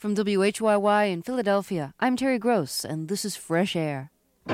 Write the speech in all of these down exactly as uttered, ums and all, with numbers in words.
From W H Y Y in Philadelphia, I'm Terry Gross, and this is Fresh Air.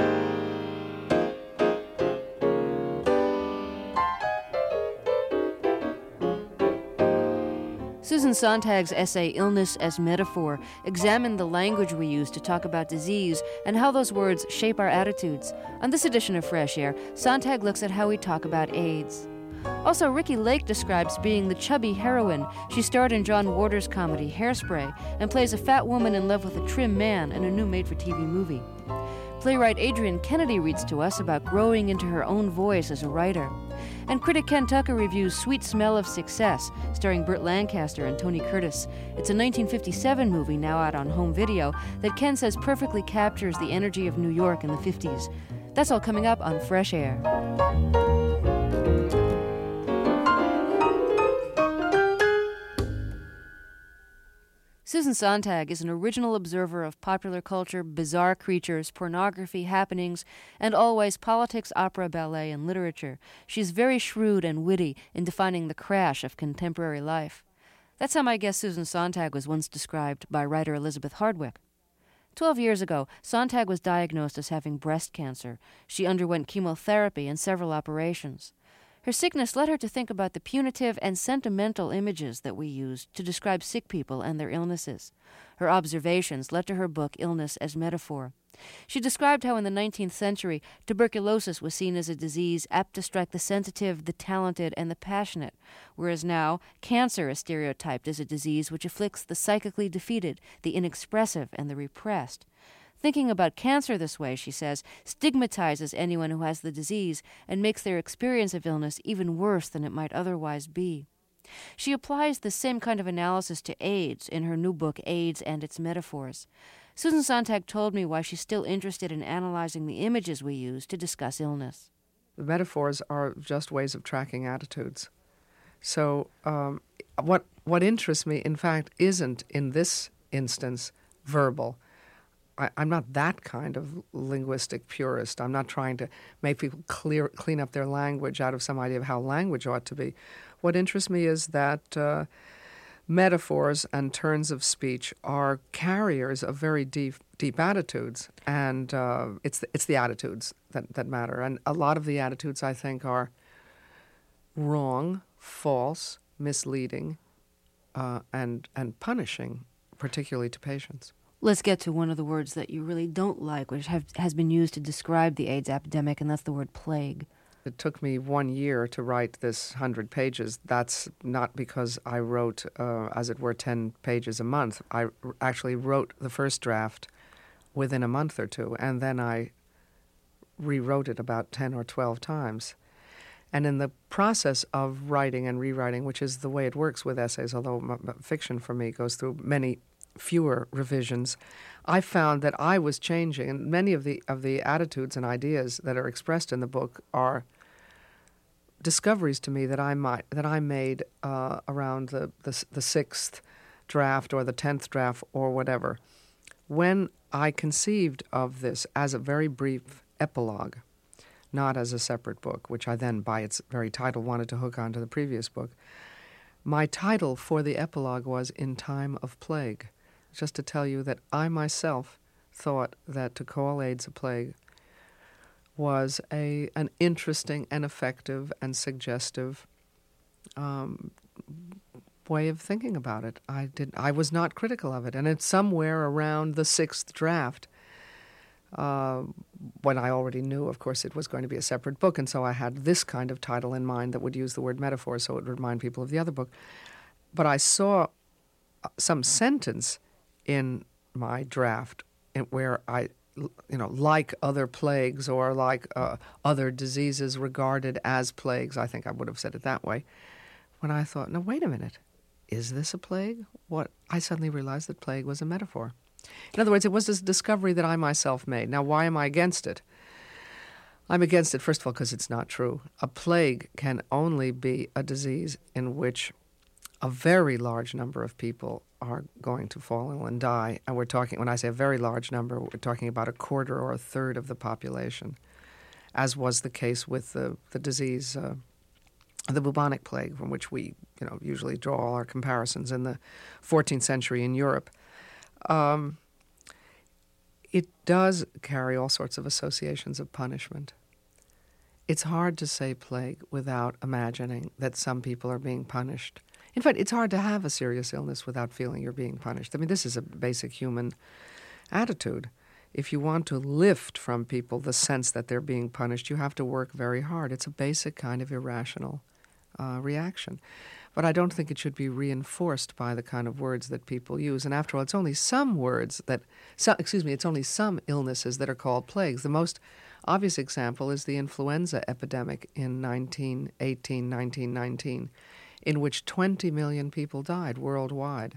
Susan Sontag's essay, Illness as Metaphor, examined the language we use to talk about disease and how those words shape our attitudes. On this edition of Fresh Air, Sontag looks at how we talk about AIDS. Also, Ricki Lake describes being the chubby heroine. She starred in John Waters' comedy Hairspray and plays a fat woman in love with a trim man in a new made-for-T V movie. Playwright Adrienne Kennedy reads to us about growing into her own voice as a writer. And critic Ken Tucker reviews Sweet Smell of Success, starring Burt Lancaster and Tony Curtis. It's a nineteen fifty-seven movie now out on home video that Ken says perfectly captures the energy of New York in the fifties. That's all coming up on Fresh Air. Susan Sontag is an original observer of popular culture, bizarre creatures, pornography, happenings, and always politics, opera, ballet, and literature. She's very shrewd and witty in defining the crash of contemporary life. That's how my guest Susan Sontag was once described by writer Elizabeth Hardwick. Twelve years ago, Sontag was diagnosed as having breast cancer. She underwent chemotherapy and several operations. Her sickness led her to think about the punitive and sentimental images that we use to describe sick people and their illnesses. Her observations led to her book, Illness as Metaphor. She described how in the nineteenth century, tuberculosis was seen as a disease apt to strike the sensitive, the talented, and the passionate, whereas now, cancer is stereotyped as a disease which afflicts the psychically defeated, the inexpressive, and the repressed. Thinking about cancer this way, she says, stigmatizes anyone who has the disease and makes their experience of illness even worse than it might otherwise be. She applies the same kind of analysis to AIDS in her new book, AIDS and Its Metaphors. Susan Sontag told me why she's still interested in analyzing the images we use to discuss illness. The metaphors are just ways of tracking attitudes. So um, what what interests me, in fact, isn't, in this instance, verbal. I, I'm not that kind of linguistic purist. I'm not trying to make people clear, clean up their language out of some idea of how language ought to be. What interests me is that uh, metaphors and turns of speech are carriers of very deep, deep attitudes, and uh, it's the, it's the attitudes that, that matter. And a lot of the attitudes, I think, are wrong, false, misleading, uh, and and punishing, particularly to patients. Let's get to one of the words that you really don't like, which have, has been used to describe the AIDS epidemic, and that's the word plague. It took me one year to write this hundred pages. That's not because I wrote, uh, as it were, ten pages a month. I r- actually wrote the first draft within a month or two, and then I rewrote it about ten or twelve times. And in the process of writing and rewriting, which is the way it works with essays, although m- m- fiction for me goes through many fewer revisions, I found that I was changing, and many of the of the attitudes and ideas that are expressed in the book are discoveries to me that I might that I made uh, around the, the the sixth draft or the tenth draft or whatever. When I conceived of this as a very brief epilogue, not as a separate book, which I then, by its very title, wanted to hook onto the previous book, my title for the epilogue was In Time of Plague. Just to tell you that I myself thought that to call AIDS a plague was a an interesting and effective and suggestive um, way of thinking about it. I did. I was not critical of it, and it's somewhere around the sixth draft, uh, when I already knew, of course, it was going to be a separate book, and so I had this kind of title in mind that would use the word metaphor, so it would remind people of the other book. But I saw some sentence in my draft where I, you know, like other plagues or like uh, other diseases regarded as plagues, I think I would have said it that way, when I thought, no, wait a minute, is this a plague? What? I suddenly realized that plague was a metaphor. In other words, it was this discovery that I myself made. Now, why am I against it? I'm against it, first of all, because it's not true. A plague can only be a disease in which a very large number of people are going to fall ill and die. And we're talking, when I say a very large number, we're talking about a quarter or a third of the population, as was the case with the, the disease, uh, the bubonic plague, from which we, you know, usually draw all our comparisons in the fourteenth century in Europe. Um, it does carry all sorts of associations of punishment. It's hard to say plague without imagining that some people are being punished. In fact, it's hard to have a serious illness without feeling you're being punished. I mean, this is a basic human attitude. If you want to lift from people the sense that they're being punished, you have to work very hard. It's a basic kind of irrational uh, reaction. But I don't think it should be reinforced by the kind of words that people use. And after all, it's only some words that, so, excuse me, it's only some illnesses that are called plagues. The most obvious example is the influenza epidemic in nineteen eighteen, nineteen nineteen, in which twenty million people died worldwide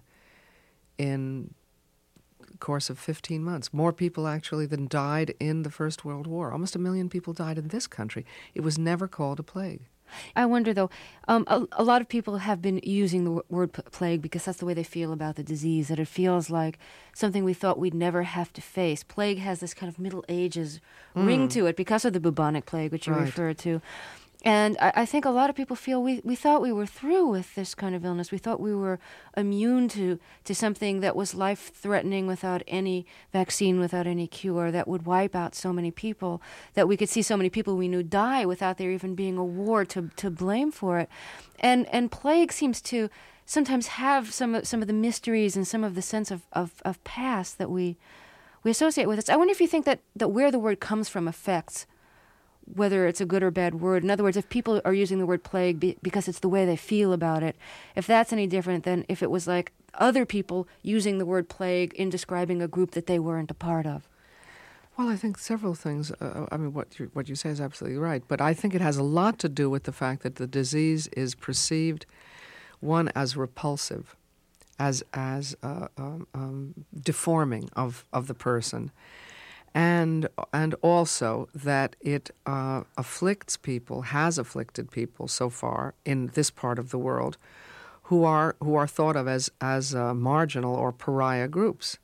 in the course of fifteen months. More people actually than died in the First World War. Almost a million people died in this country. It was never called a plague. I wonder, though, um, a, a lot of people have been using the w- word p- plague because that's the way they feel about the disease, that it feels like something we thought we'd never have to face. Plague has this kind of Middle Ages mm. ring to it because of the bubonic plague, which you right. referred to. And I, I think a lot of people feel we, we thought we were through with this kind of illness. We thought we were immune to, to something that was life-threatening without any vaccine, without any cure, that would wipe out so many people, that we could see so many people we knew die without there even being a war to, to blame for it. And and plague seems to sometimes have some of, some of the mysteries and some of the sense of, of, of past that we we associate with it. So I wonder if you think that, that where the word comes from affects whether it's a good or bad word. In other words, if people are using the word plague be, because it's the way they feel about it, if that's any different than if it was like other people using the word plague in describing a group that they weren't a part of. Well, I think several things. Uh, I mean, what you, what you say is absolutely right. But I think it has a lot to do with the fact that the disease is perceived, one, as repulsive, as as uh, um, um, deforming of, of the person. And and also that it uh, afflicts people, has afflicted people so far in this part of the world, who are who are thought of as as uh, marginal or pariah groups,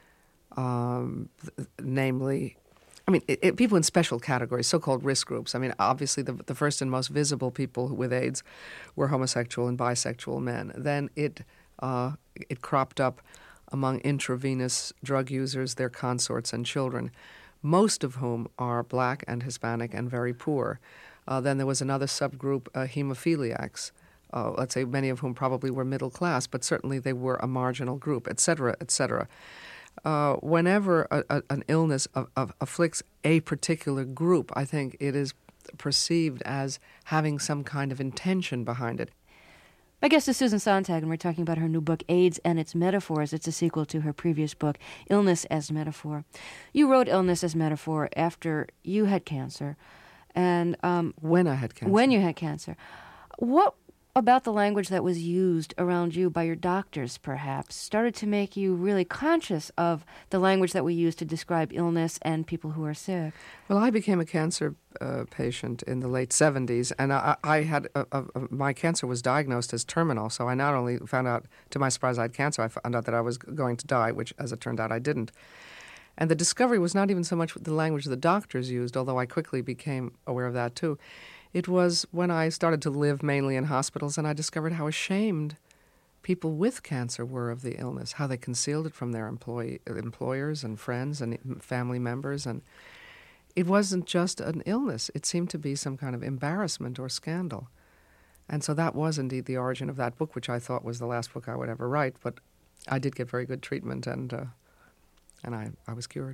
um, th- namely, I mean, it, it, people in special categories, so-called risk groups. I mean, obviously, the the first and most visible people with AIDS were homosexual and bisexual men. Then it uh, it cropped up among intravenous drug users, their consorts and children, most of whom are black and Hispanic and very poor. Uh, then there was another subgroup, uh, hemophiliacs, uh, let's say many of whom probably were middle class, but certainly they were a marginal group, et cetera, et cetera. Uh, whenever a, a, an illness of, of afflicts a particular group, I think it is perceived as having some kind of intention behind it. My guest is Susan Sontag, and we're talking about her new book, AIDS and Its Metaphors. It's a sequel to her previous book, Illness as Metaphor. You wrote Illness as Metaphor after you had cancer. and um, When I had cancer. When you had cancer. What about the language that was used around you by your doctors, perhaps, started to make you really conscious of the language that we use to describe illness and people who are sick? Well, I became a cancer uh, patient in the late seventies, and I, I had a, a, a, my cancer was diagnosed as terminal. So I not only found out, to my surprise, I had cancer. I found out that I was going to die, which, as it turned out, I didn't. And the discovery was not even so much the language the doctors used, although I quickly became aware of that too. It was when I started to live mainly in hospitals, and I discovered how ashamed people with cancer were of the illness, how they concealed it from their employee, employers and friends and family members. And it wasn't just an illness. It seemed to be some kind of embarrassment or scandal. And so that was indeed the origin of that book, which I thought was the last book I would ever write. But I did get very good treatment, and uh, and I, I was cured.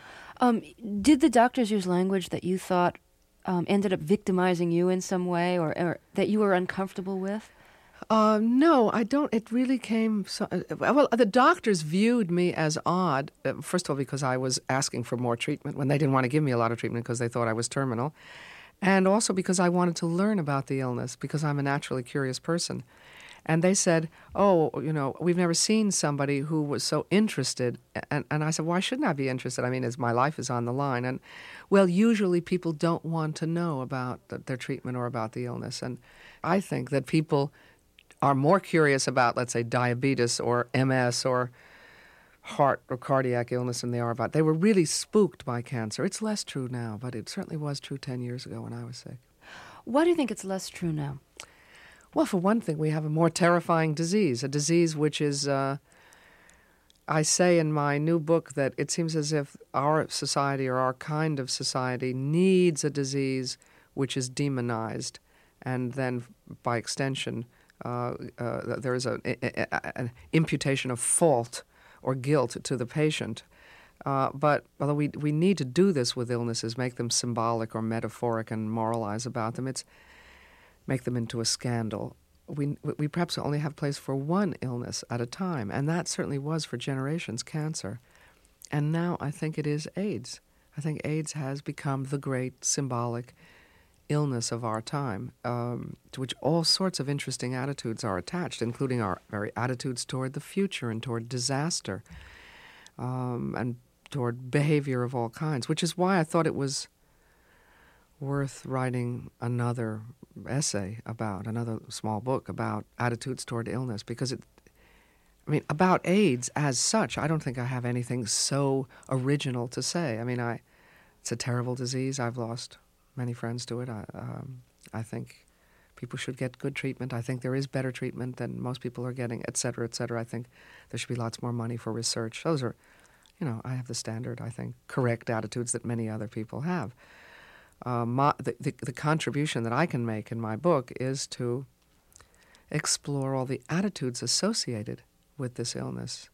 Um, did the doctors use language that you thought Um, ended up victimizing you in some way, or, or that you were uncomfortable with? Uh, no, I don't. It really came. So, uh, well, the doctors viewed me as odd. Uh, first of all, because I was asking for more treatment when they didn't want to give me a lot of treatment because they thought I was terminal, and also because I wanted to learn about the illness because I'm a naturally curious person. And they said, oh, you know, we've never seen somebody who was so interested. And, and I said, why shouldn't I be interested? I mean, as my life is on the line. And, well, usually people don't want to know about the, their treatment or about the illness. And I think that people are more curious about, let's say, diabetes or M S or heart or cardiac illness than they are about. They were really spooked by cancer. It's less true now, but it certainly was true ten years ago when I was sick. Why do you think it's less true now? Well, for one thing, we have a more terrifying disease, a disease which is uh, I say in my new book that it seems as if our society or our kind of society needs a disease which is demonized, and then by extension uh, uh, there is a, a, a, an imputation of fault or guilt to the patient. Uh, but although we we need to do this with illnesses, make them symbolic or metaphoric and moralize about them, it's make them into a scandal. We we perhaps only have place for one illness at a time, and that certainly was for generations cancer. And now I think it is AIDS. I think AIDS has become the great symbolic illness of our time, um, to which all sorts of interesting attitudes are attached, including our very attitudes toward the future and toward disaster, um, and toward behavior of all kinds, which is why I thought it was worth writing another essay about, another small book about attitudes toward illness, because it, I mean, about AIDS as such, I don't think I have anything so original to say. I mean, I, it's a terrible disease. I've lost many friends to it. I, um, I think people should get good treatment. I think there is better treatment than most people are getting, et cetera, et cetera. I think there should be lots more money for research. Those are, you know, I have the standard, I think, correct attitudes that many other people have. Uh, my, the, the, the contribution that I can make in my book is to explore all the attitudes associated with this illness.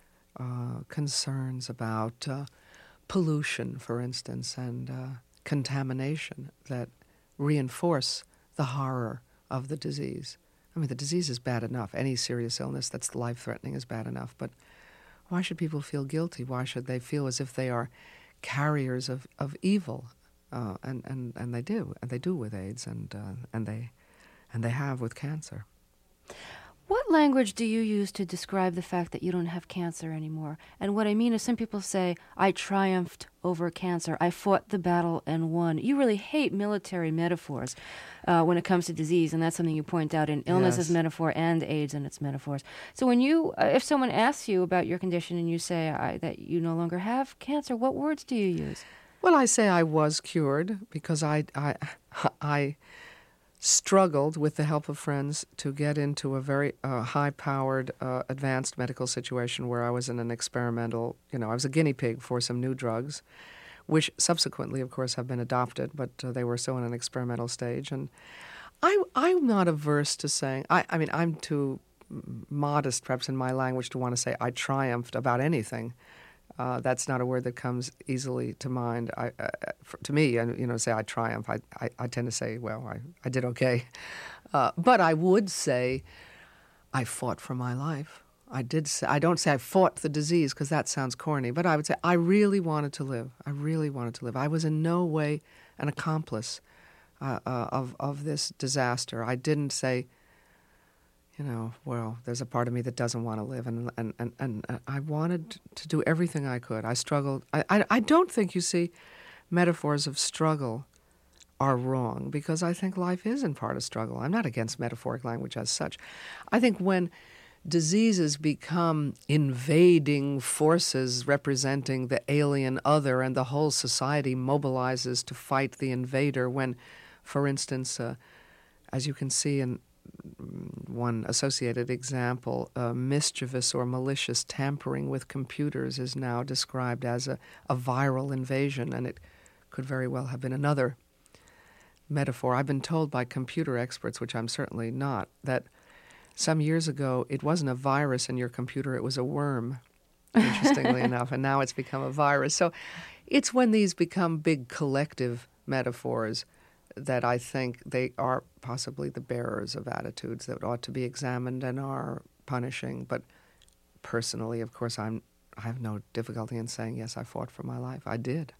Uh, concerns about uh, pollution, for instance, and uh, contamination that reinforce the horror of the disease. I mean, the disease is bad enough. Any serious illness that's life-threatening is bad enough. But why should people feel guilty? Why should they feel as if they are carriers of, of evil? Uh, and, and, and they do, and they do with AIDS, and uh, and they and they have with cancer. What language do you use to describe the fact that you don't have cancer anymore? And what I mean is, some people say, I triumphed over cancer, I fought the battle and won. You really hate military metaphors uh, when it comes to disease, and that's something you point out in illness as Yes. metaphor and AIDS and its metaphors. So when you, uh, if someone asks you about your condition and you say I, that you no longer have cancer, what words do you use? Well, I say I was cured because I, I, I struggled with the help of friends to get into a very uh, high-powered, uh, advanced medical situation where I was in an experimental, you know, I was a guinea pig for some new drugs, which subsequently, of course, have been adopted, but uh, they were still in an experimental stage. And I, I'm not averse to saying, I, I mean, I'm too modest, perhaps, in my language to want to say I triumphed about anything. Uh, that's not a word that comes easily to mind. I, uh, for, to me, you know, say I triumph. I, I, I tend to say, well, I, I did okay. Uh, but I would say I fought for my life. I did say, I don't say I fought the disease because that sounds corny, but I would say I really wanted to live. I really wanted to live. I was in no way an accomplice uh, uh, of, of this disaster. I didn't say, you know, well, there's a part of me that doesn't want to live, and and, and, and I wanted to do everything I could. I struggled. I, I, I don't think, you see, metaphors of struggle are wrong, because I think life is in part a struggle. I'm not against metaphoric language as such. I think when diseases become invading forces representing the alien other and the whole society mobilizes to fight the invader, when, for instance, uh, as you can see in one associated example, uh, mischievous or malicious tampering with computers is now described as a, a viral invasion, and it could very well have been another metaphor. I've been told by computer experts, which I'm certainly not, that some years ago it wasn't a virus in your computer, it was a worm, interestingly enough, and now it's become a virus. So it's when these become big collective metaphors that I think they are possibly the bearers of attitudes that ought to be examined and are punishing. But personally, of course, I'm, I have no difficulty in saying, yes, I fought for my life. I did.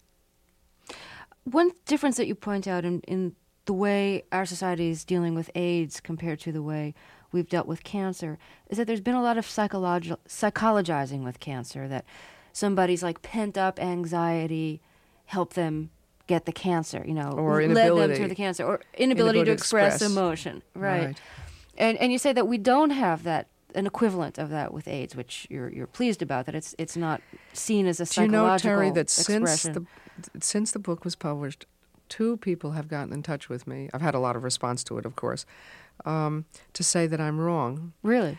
One difference that you point out in, in the way our society is dealing with AIDS compared to the way we've dealt with cancer is that there's been a lot of psychologi- psychologizing with cancer, that somebody's like pent-up anxiety helped them get the cancer, you know, or led inability. them to the cancer, or inability, inability to express, express emotion, right. right? And and you say that we don't have that, an equivalent of that with AIDS, which you're you're pleased about, that it's it's not seen as a psychological expression. Do you know, Terry, that since the since the book was published, two people have gotten in touch with me. I've had a lot of response to it, of course, um, to say that I'm wrong. Really?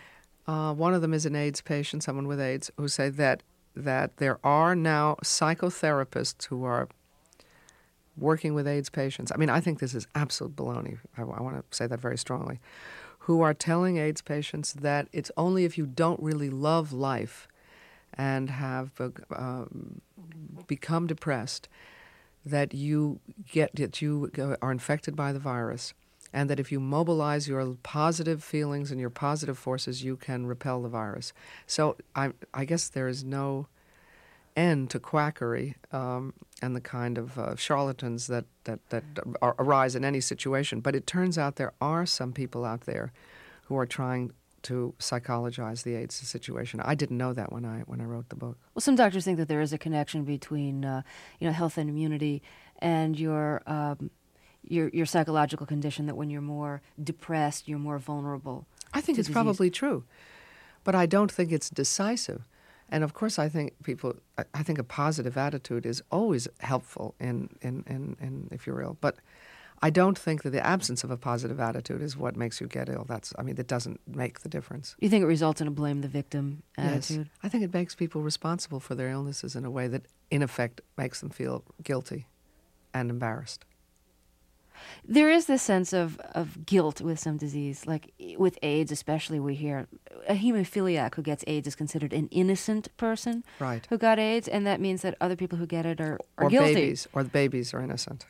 Uh, one of them is an AIDS patient, someone with AIDS, who say that that there are now psychotherapists who are working with AIDS patients. I mean, I think this is absolute baloney. I, I want to say that very strongly. Who are telling AIDS patients that it's only if you don't really love life and have uh, um, become depressed that you get that you are infected by the virus, and that if you mobilize your positive feelings and your positive forces, you can repel the virus. So I, I guess there is no end to quackery um, and the kind of uh, charlatans that, that, that are, arise in any situation. But it turns out there are some people out there who are trying to psychologize the AIDS situation. I didn't know that when I when I wrote the book. Well, some doctors think that there is a connection between uh, you know, health and immunity and your um, your your psychological condition, that when you're more depressed, you're more vulnerable. I think to it's disease. probably true, but I don't think it's decisive. And of course, I think people. I, I think a positive attitude is always helpful in, in, in, in if you're ill. But I don't think that the absence of a positive attitude is what makes you get ill. That's. I mean, it doesn't make the difference. You think it results in a blame the victim attitude? Yes, I think it makes people responsible for their illnesses in a way that, in effect, makes them feel guilty and embarrassed. There is this sense of, of guilt with some disease, like with AIDS especially. We hear a hemophiliac who gets AIDS is considered an innocent person Right. who got AIDS, and that means that other people who get it are, are or guilty. babies, or the babies are innocent.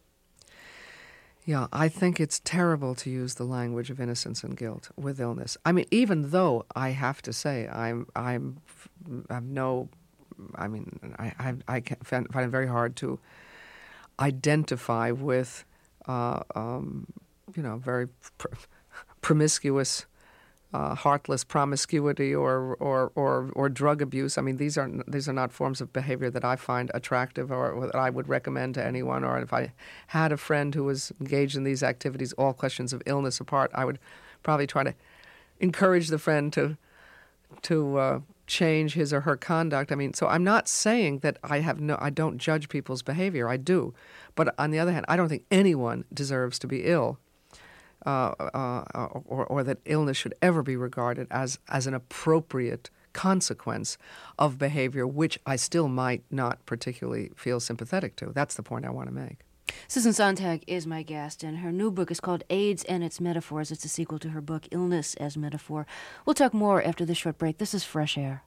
Yeah, I think it's terrible to use the language of innocence and guilt with illness. I mean, even though I have to say I'm I'm I'm no, I mean I I, I can find it very hard to identify with. Uh, um, you know, very pr- promiscuous, uh, heartless promiscuity or, or or or drug abuse. I mean, these are these are not forms of behavior that I find attractive or, or that I would recommend to anyone. Or if I had a friend who was engaged in these activities, all questions of illness apart, I would probably try to encourage the friend to to uh, change his or her conduct. I mean, so I'm not saying that I have no, I don't judge people's behavior. I do. But on the other hand, I don't think anyone deserves to be ill, uh, uh, or, or that illness should ever be regarded as, as an appropriate consequence of behavior, which I still might not particularly feel sympathetic to. That's the point I want to make. Susan Sontag is my guest, and her new book is called AIDS and Its Metaphors. It's a sequel to her book, Illness as Metaphor. We'll talk more after this short break. This is Fresh Air.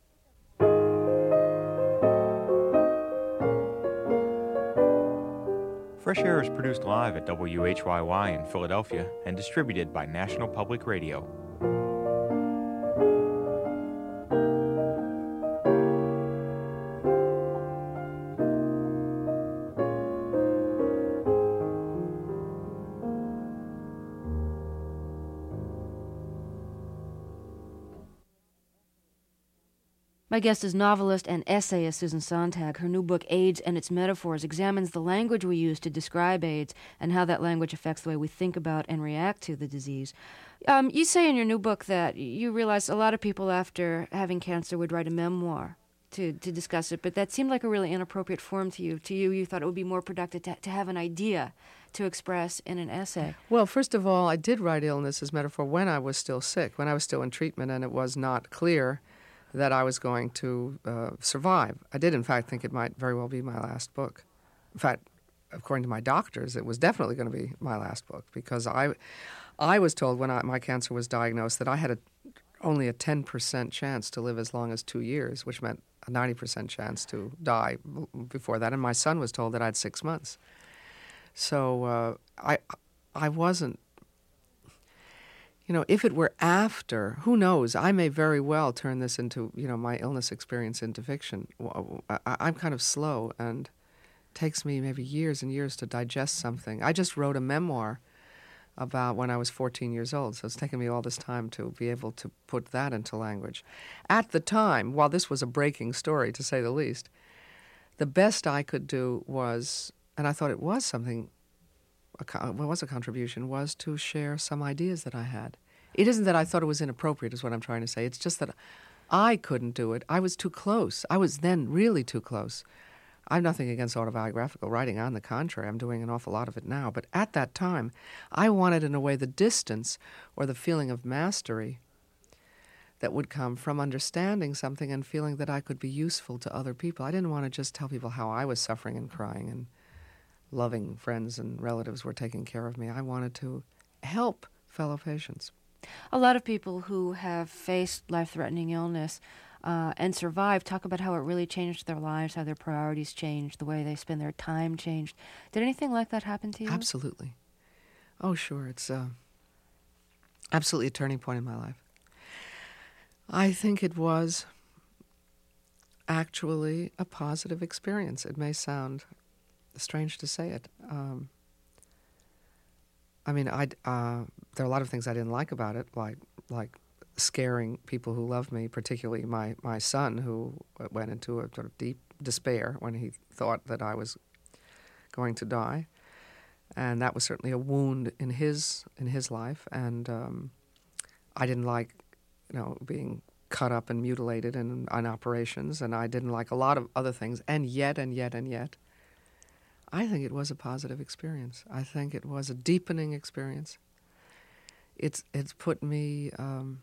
Fresh Air is produced live at W H Y Y in Philadelphia and distributed by National Public Radio. My guest is novelist and essayist Susan Sontag. Her new book, AIDS and Its Metaphors, examines the language we use to describe AIDS and how that language affects the way we think about and react to the disease. Um, you say in your new book that you realized a lot of people after having cancer would write a memoir to, to discuss it, but that seemed like a really inappropriate form to you. To you, you thought it would be more productive to, to have an idea to express in an essay. Well, first of all, I did write illness as metaphor when I was still sick, when I was still in treatment, and it was not clear that I was going to uh, survive. I did, in fact, think it might very well be my last book. In fact, according to my doctors, it was definitely going to be my last book, because I I was told when I, my cancer was diagnosed that I had a, only a ten percent chance to live as long as two years, which meant a ninety percent chance to die b- before that. And my son was told that I had six months. So uh, I I wasn't, you know, if it were after, who knows? I may very well turn this into, you know, my illness experience into fiction. I, I'm kind of slow, and it takes me maybe years and years to digest something. I just wrote a memoir about when I was fourteen years old, so it's taken me all this time to be able to put that into language. At the time, while this was a breaking story, to say the least, the best I could do was, and I thought it was something, what was a contribution, was to share some ideas that I had. It isn't that I thought it was inappropriate, is what I'm trying to say. It's just that I couldn't do it. I was too close. I was then really too close. I have nothing against autobiographical writing. On the contrary, I'm doing an awful lot of it now. But at that time, I wanted, in a way, the distance or the feeling of mastery that would come from understanding something and feeling that I could be useful to other people. I didn't want to just tell people how I was suffering and crying and loving friends and relatives were taking care of me. I wanted to help fellow patients. A lot of people who have faced life-threatening illness uh, and survived talk about how it really changed their lives, how their priorities changed, the way they spend their time changed. Did anything like that happen to you? Absolutely. Oh, sure. It's uh, absolutely a turning point in my life. I think it was actually a positive experience. It may sound strange to say it. Um, I mean, I uh, there are a lot of things I didn't like about it, like like scaring people who loved me, particularly my, my son, who went into a sort of deep despair when he thought that I was going to die, and that was certainly a wound in his in his life. And um, I didn't like, you know, being cut up and mutilated in, on operations, and I didn't like a lot of other things. And yet, and yet, and yet, I think it was a positive experience. I think it was a deepening experience. It's it's put me um,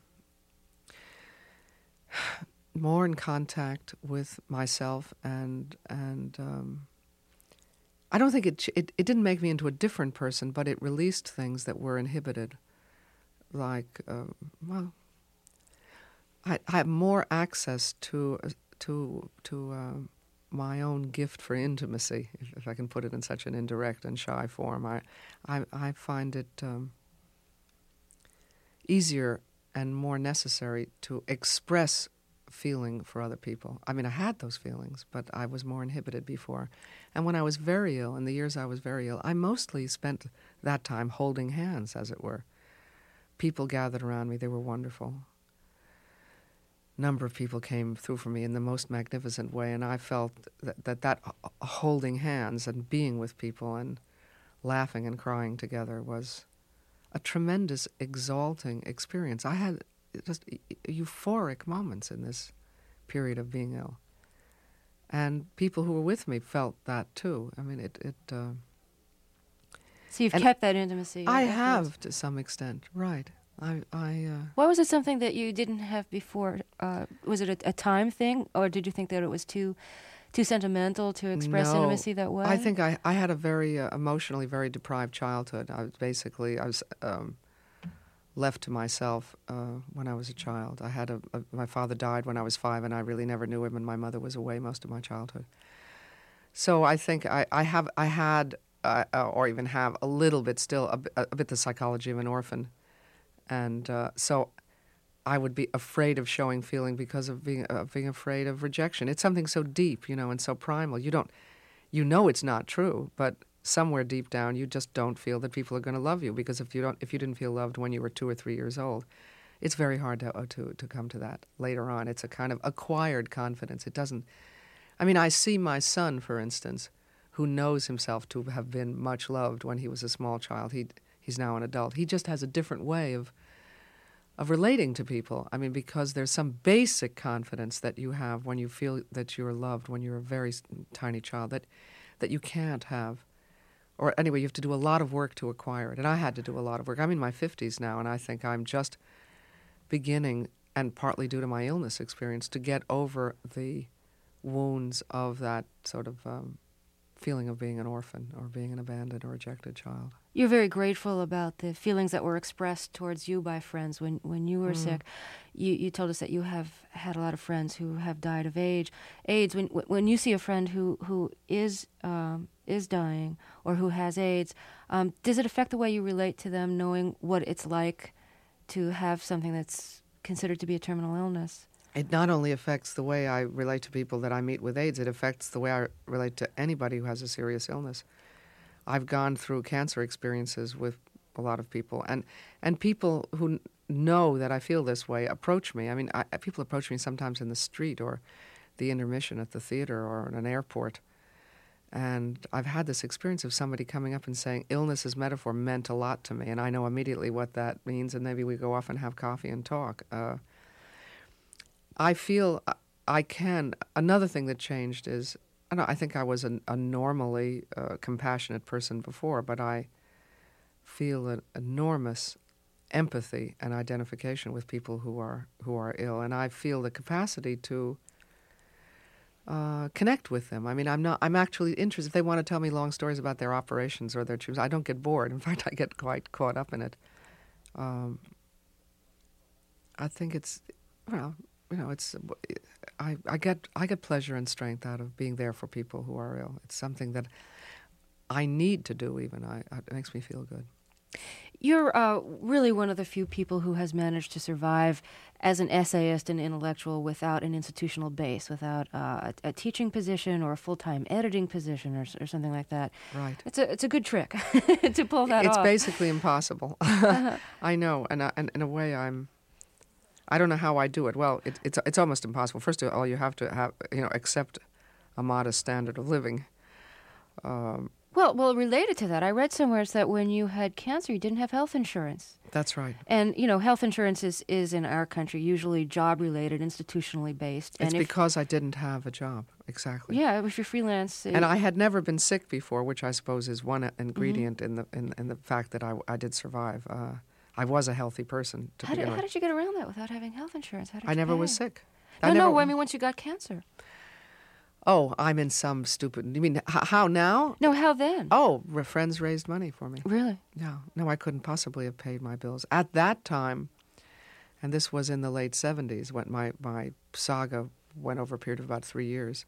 more in contact with myself, and and um, I don't think it, ch- it it didn't make me into a different person, but it released things that were inhibited, like uh, well, I, I have more access to uh, to to. Uh, my own gift for intimacy, if, if I can put it in such an indirect and shy form. I, I, I find it um, easier and more necessary to express feeling for other people. I mean, I had those feelings, but I was more inhibited before. And when I was very ill, in the years I was very ill, I mostly spent that time holding hands, as it were. People gathered around me. They were wonderful. Number of people came through for me in the most magnificent way, and I felt that that, that holding hands and being with people and laughing and crying together was a tremendous, exalting experience. I had just euphoric moments in this period of being ill, and people who were with me felt that too. I mean, it. it uh, so you've kept that intimacy. I have, to some extent, right. I, I, uh, Why was it something that you didn't have before? Uh, was it a, a time thing, or did you think that it was too too sentimental to express no, intimacy that way? I think I, I had a very uh, emotionally very deprived childhood. I was basically, I was um, left to myself uh, when I was a child. I had a, a, my father died when I was five, and I really never knew him, and my mother was away most of my childhood. So I think I, I have, I had, uh, or even have a little bit still, a, a bit the psychology of an orphan. And uh, so I would be afraid of showing feeling because of being uh, being afraid of rejection. It's something so deep, you know, and so primal. You don't, you know it's not true, but somewhere deep down you just don't feel that people are going to love you, because if you don't, if you didn't feel loved when you were two or three years old, it's very hard to uh, to to come to that later on. It's a kind of acquired confidence. It doesn't. I mean, I see my son, for instance, who knows himself to have been much loved when he was a small child. He he's now an adult. He just has a different way of. of relating to people. I mean, because there's some basic confidence that you have when you feel that you're loved when you're a very tiny child that that you can't have. Or anyway, you have to do a lot of work to acquire it. And I had to do a lot of work. I'm in my fifties now, and I think I'm just beginning, and partly due to my illness experience, to get over the wounds of that sort of um, feeling of being an orphan or being an abandoned or rejected child. You're very grateful about the feelings that were expressed towards you by friends when, when you were mm. sick. You you told us that you have had a lot of friends who have died of age, AIDS. When when you see a friend who who is um, is dying or who has AIDS, um, does it affect the way you relate to them, knowing what it's like to have something that's considered to be a terminal illness? It not only affects the way I relate to people that I meet with AIDS, it affects the way I relate to anybody who has a serious illness. I've gone through cancer experiences with a lot of people, and, and people who know that I feel this way approach me. I mean, I, people approach me sometimes in the street or the intermission at the theater or in an airport, and I've had this experience of somebody coming up and saying, illness as metaphor meant a lot to me, and I know immediately what that means, and maybe we go off and have coffee and talk. Uh, I feel I can. Another thing that changed is, I don't know, I think I was an, a normally uh, compassionate person before, but I feel an enormous empathy and identification with people who are who are ill, and I feel the capacity to uh, connect with them. I mean, I'm not. I'm actually interested. If they want to tell me long stories about their operations or their treatments, I don't get bored. In fact, I get quite caught up in it. Um, I think it's, well, you know, it's. I, I get I get pleasure and strength out of being there for people who are ill. It's something that I need to do. Even I, it makes me feel good. You're uh, really one of the few people who has managed to survive as an essayist and intellectual without an institutional base, without uh, a, a teaching position or a full-time editing position or, or something like that. Right. It's a it's a good trick to pull that it's off. It's basically impossible. uh-huh. I know, and, I, and in a way, I'm. I don't know how I do it. Well, it, it's it's almost impossible. First of all, you have to have you know accept a modest standard of living. Um, Well, well, related to that, I read somewhere that when you had cancer, you didn't have health insurance. That's right. And, you know, health insurance is, is in our country usually job-related, institutionally based. It's and if, because I didn't have a job, exactly. Yeah, if you're freelance. And I had never been sick before, which I suppose is one ingredient mm-hmm. in the in, in the fact that I, I did survive. Uh, I was a healthy person to how begin did, with. How did you get around that without having health insurance? How did I you never pay? was sick. No, I no, never, I mean once you got cancer. Oh, I'm in some stupid... You mean, h- how now? No, how then? Oh, r- friends raised money for me. Really? No, no, I couldn't possibly have paid my bills. At that time, and this was in the late seventies, when my, my saga went over a period of about three years,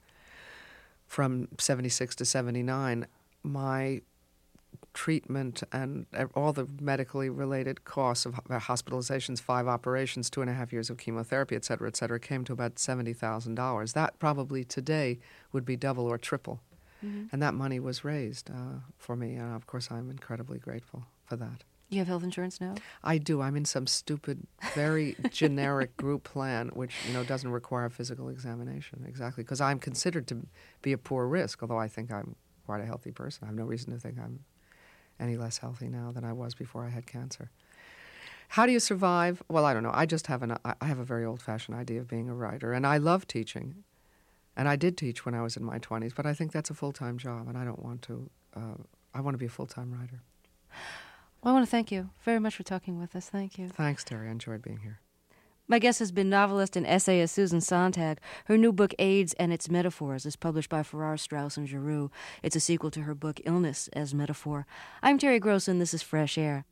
from seventy-six to seventy-nine, my treatment and all the medically related costs of hospitalizations, five operations, two and a half years of chemotherapy, et cetera, et cetera, came to about seventy thousand dollars. That probably today would be double or triple. Mm-hmm. And that money was raised uh, for me. And of course, I'm incredibly grateful for that. You have health insurance now? I do. I'm in some stupid, very generic group plan, which, you know, doesn't require a physical examination. Exactly. Because I'm considered to be a poor risk, although I think I'm quite a healthy person. I have no reason to think I'm any less healthy now than I was before I had cancer. How do you survive? Well, I don't know. I just have an I have a very old-fashioned idea of being a writer, and I love teaching, and I did teach when I was in my twenties. But I think that's a full-time job, and I don't want to. Uh, I want to be a full-time writer. Well, I want to thank you very much for talking with us. Thank you. Thanks, Terry. I enjoyed being here. My guest has been novelist and essayist Susan Sontag. Her new book, AIDS and Its Metaphors, is published by Farrar, Straus and Giroux. It's a sequel to her book, Illness as Metaphor. I'm Terry Gross, and this is Fresh Air.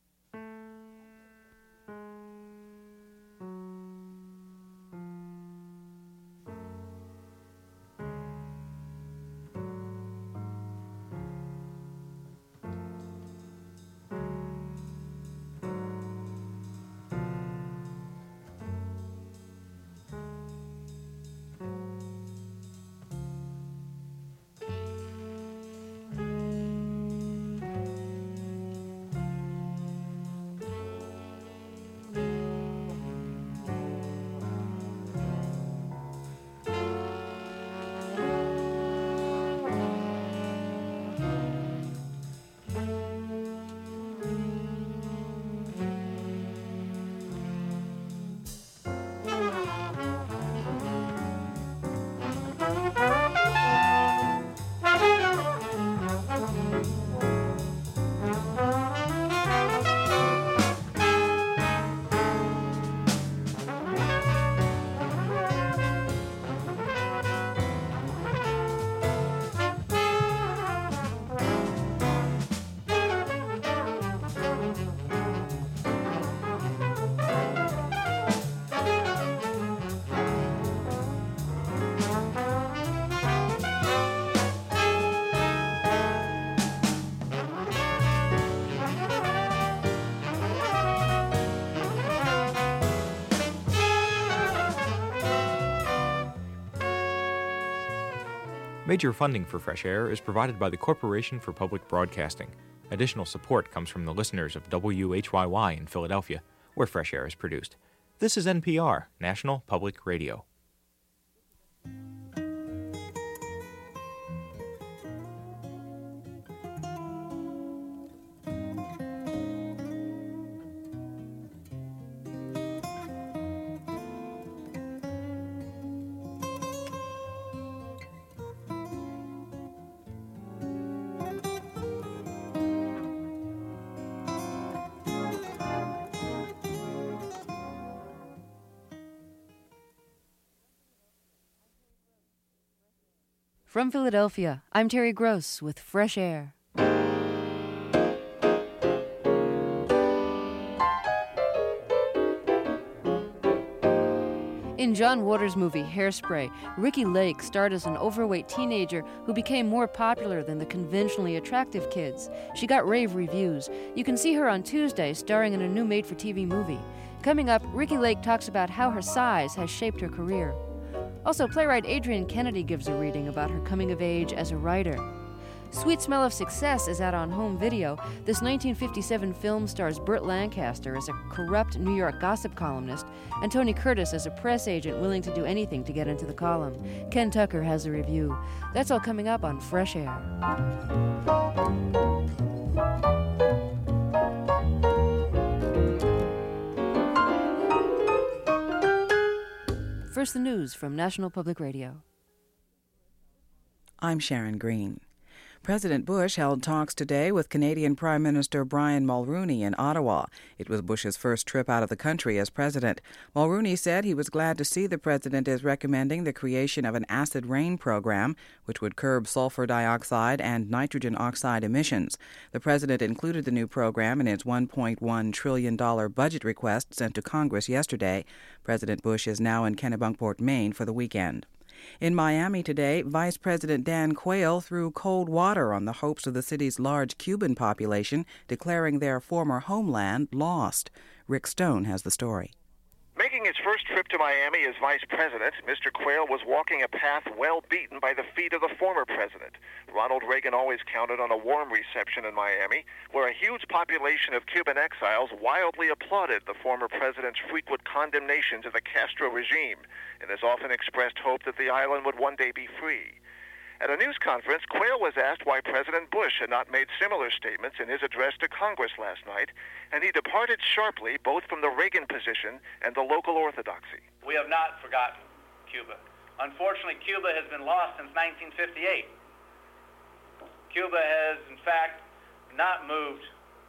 Major funding for Fresh Air is provided by the Corporation for Public Broadcasting. Additional support comes from the listeners of W H Y Y in Philadelphia, where Fresh Air is produced. This is N P R, National Public Radio. From Philadelphia, I'm Terry Gross with Fresh Air. In John Waters' movie Hairspray, Ricki Lake starred as an overweight teenager who became more popular than the conventionally attractive kids. She got rave reviews. You can see her on Tuesday starring in a new made-for-T V movie. Coming up, Ricki Lake talks about how her size has shaped her career. Also, playwright Adrienne Kennedy gives a reading about her coming of age as a writer. Sweet Smell of Success is out on home video. This nineteen fifty-seven film stars Burt Lancaster as a corrupt New York gossip columnist and Tony Curtis as a press agent willing to do anything to get into the column. Ken Tucker has a review. That's all coming up on Fresh Air. First, the news from National Public Radio. I'm Sharon Green. President Bush held talks today with Canadian Prime Minister Brian Mulroney in Ottawa. It was Bush's first trip out of the country as president. Mulroney said he was glad to see the president is recommending the creation of an acid rain program, which would curb sulfur dioxide and nitrogen oxide emissions. The president included the new program in his one point one trillion dollars budget request sent to Congress yesterday. President Bush is now in Kennebunkport, Maine for the weekend. In Miami today, Vice President Dan Quayle threw cold water on the hopes of the city's large Cuban population, declaring their former homeland lost. Rick Stone has the story. Making his first trip to Miami as vice president, Mister Quayle was walking a path well beaten by the feet of the former president. Ronald Reagan always counted on a warm reception in Miami, where a huge population of Cuban exiles wildly applauded the former president's frequent condemnations of the Castro regime, and has often expressed hope that the island would one day be free. At a news conference, Quayle was asked why President Bush had not made similar statements in his address to Congress last night, and he departed sharply both from the Reagan position and the local orthodoxy. We have not forgotten Cuba. Unfortunately, Cuba has been lost since nineteen fifty-eight. Cuba has, in fact, not moved,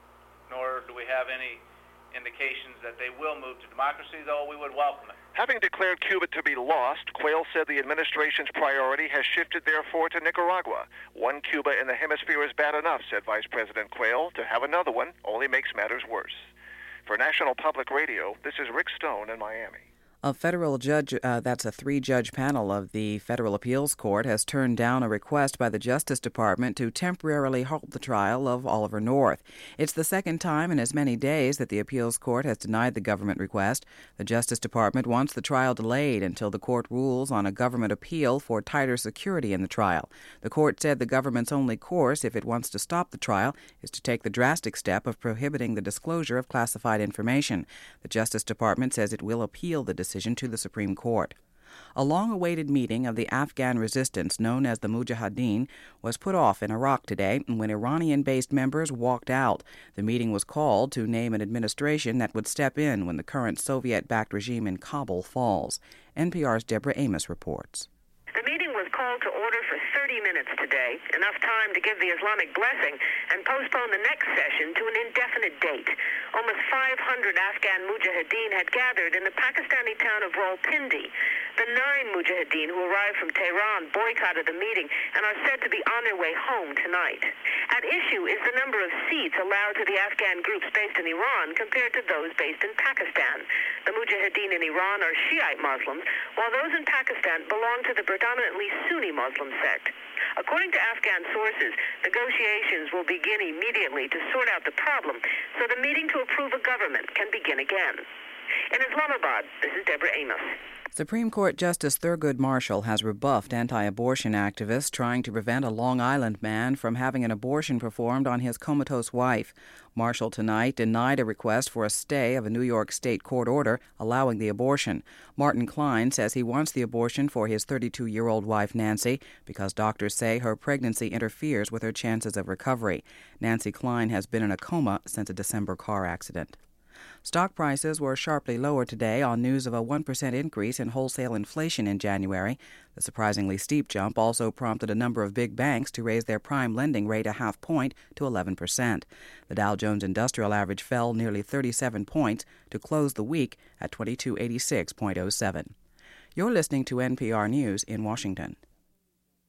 nor do we have any indications that they will move to democracy, though we would welcome it. Having declared Cuba to be lost, Quayle said the administration's priority has shifted, therefore, to Nicaragua. One Cuba in the hemisphere is bad enough, said Vice President Quayle. To have another one only makes matters worse. For National Public Radio, this is Rick Stone in Miami. A federal judge, uh, that's a three-judge panel of the Federal Appeals Court, has turned down a request by the Justice Department to temporarily halt the trial of Oliver North. It's the second time in as many days that the Appeals Court has denied the government request. The Justice Department wants the trial delayed until the court rules on a government appeal for tighter security in the trial. The court said the government's only course, if it wants to stop the trial, is to take the drastic step of prohibiting the disclosure of classified information. The Justice Department says it will appeal the decision decision to the Supreme Court. A long-awaited meeting of the Afghan resistance known as the Mujahideen was put off in Iraq today when Iranian-based members walked out. The meeting was called to name an administration that would step in when the current Soviet-backed regime in Kabul falls. N P R's Deborah Amos reports. The meeting was called to order for thirty minutes today, enough time to give the Islamic blessing and postpone the next session to an indefinite date. Almost five hundred Afghan Mujahideen had gathered in the Pakistani town of Rawalpindi. The nine Mujahideen who arrived from Tehran boycotted the meeting and are said to be on their way home tonight. At issue is the number of seats allowed to the Afghan groups based in Iran compared to those based in Pakistan. The Mujahideen in Iran are Shiite Muslims, while those in Pakistan belong to the predominantly Sunni Muslim sect. According to Afghan sources, negotiations will begin immediately to sort out the problem, so the meeting to approve a government can begin again. In Islamabad, this is Deborah Amos. Supreme Court Justice Thurgood Marshall has rebuffed anti-abortion activists trying to prevent a Long Island man from having an abortion performed on his comatose wife. Marshall tonight denied a request for a stay of a New York State court order allowing the abortion. Martin Klein says he wants the abortion for his thirty-two-year-old wife, Nancy, because doctors say her pregnancy interferes with her chances of recovery. Nancy Klein has been in a coma since a December car accident. Stock prices were sharply lower today on news of a one percent increase in wholesale inflation in January. The surprisingly steep jump also prompted a number of big banks to raise their prime lending rate a half point to eleven percent. The Dow Jones Industrial Average fell nearly thirty-seven points to close the week at twenty-two eighty-six point oh seven. You're listening to N P R News in Washington.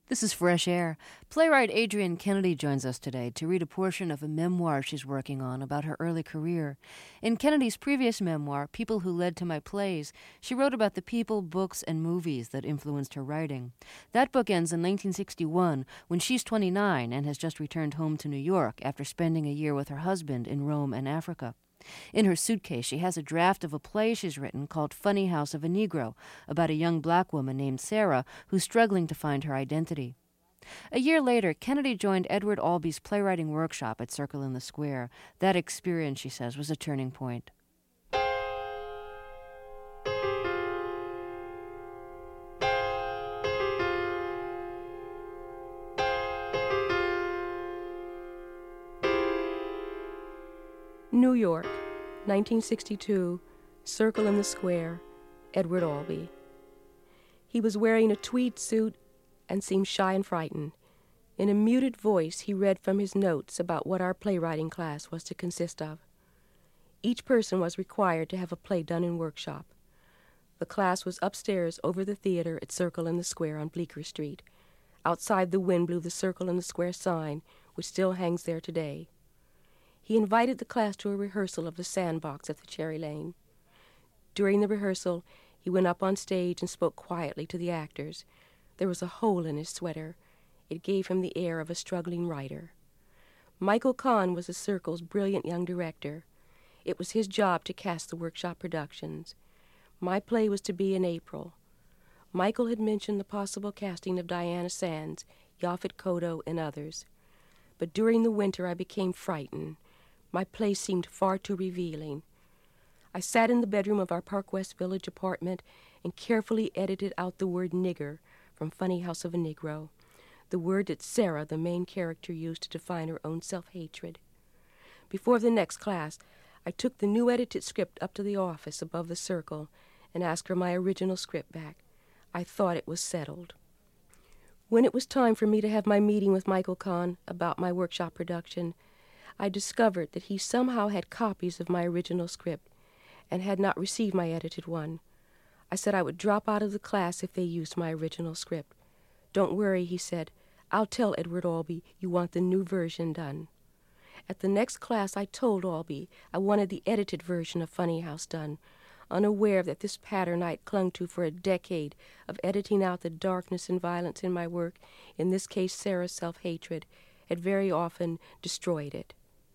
This is Fresh Air. Playwright Adrienne Kennedy joins us today to read a portion of a memoir she's working on about her early career. In Kennedy's previous memoir, People Who Led to My Plays, she wrote about the people, books, and movies that influenced her writing. That book ends in nineteen sixty-one, when she's twenty-nine and has just returned home to New York after spending a year with her husband in Rome and Africa. In her suitcase, she has a draft of a play she's written called Funny House of a Negro, about a young black woman named Sarah who's struggling to find her identity. A year later, Kennedy joined Edward Albee's playwriting workshop at Circle in the Square. That experience, she says, was a turning point. New York, nineteen sixty-two, Circle in the Square, Edward Albee. He was wearing a tweed suit and seemed shy and frightened. In a muted voice, he read from his notes about what our playwriting class was to consist of. Each person was required to have a play done in workshop. The class was upstairs over the theater at Circle in the Square on Bleecker Street. Outside the wind blew the Circle in the Square sign, which still hangs there today. He invited the class to a rehearsal of The Sandbox at the Cherry Lane. During the rehearsal, he went up on stage and spoke quietly to the actors. There was a hole in his sweater. It gave him the air of a struggling writer. Michael Kahn was the Circle's brilliant young director. It was his job to cast the workshop productions. My play was to be in April. Michael had mentioned the possible casting of Diana Sands, Yaphet Kotto, and others. But during the winter I became frightened. My play seemed far too revealing. I sat in the bedroom of our Park West Village apartment and carefully edited out the word nigger from Funny House of a Negro, the word that Sarah, the main character, used to define her own self-hatred. Before the next class, I took the new edited script up to the office above the Circle and asked for my original script back. I thought it was settled. When it was time for me to have my meeting with Michael Kahn about my workshop production, I discovered that he somehow had copies of my original script and had not received my edited one. I said I would drop out of the class if they used my original script. Don't worry, he said. I'll tell Edward Albee you want the new version done. At the next class, I told Albee I wanted the edited version of Funny House done, unaware that this pattern I'd clung to for a decade of editing out the darkness and violence in my work, in this case Sarah's self-hatred, had very often destroyed it.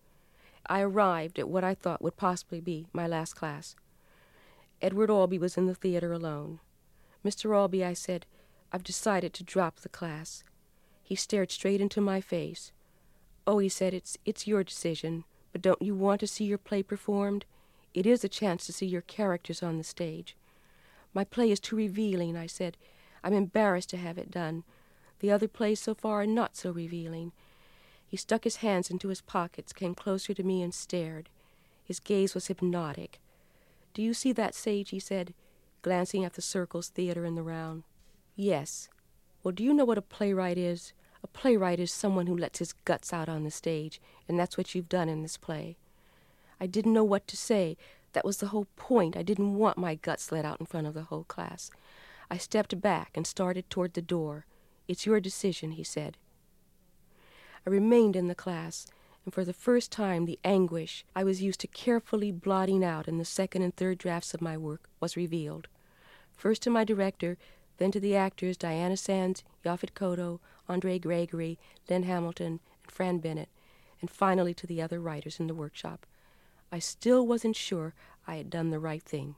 I arrived at what I thought would possibly be my last class. Edward Albee was in the theater alone. Mister Albee, I said, I've decided to drop the class. He stared straight into my face. Oh, he said, it's it's your decision, but don't you want to see your play performed? It is a chance to see your characters on the stage. My play is too revealing, I said. I'm embarrassed to have it done. The other plays so far are not so revealing. He stuck his hands into his pockets, came closer to me and stared. His gaze was hypnotic. Do you see that stage, he said, glancing at the Circle's theater in the round. Yes. Well, do you know what a playwright is? A playwright is someone who lets his guts out on the stage, and that's what you've done in this play. I didn't know what to say. That was the whole point. I didn't want my guts let out in front of the whole class. I stepped back and started toward the door. It's your decision, he said. I remained in the class, and for the first time the anguish I was used to carefully blotting out in the second and third drafts of my work was revealed. First to my director, then to the actors Diana Sands, Yaphet Kotto, Andre Gregory, Lynn Hamilton, and Fran Bennett, and finally to the other writers in the workshop. I still wasn't sure I had done the right thing.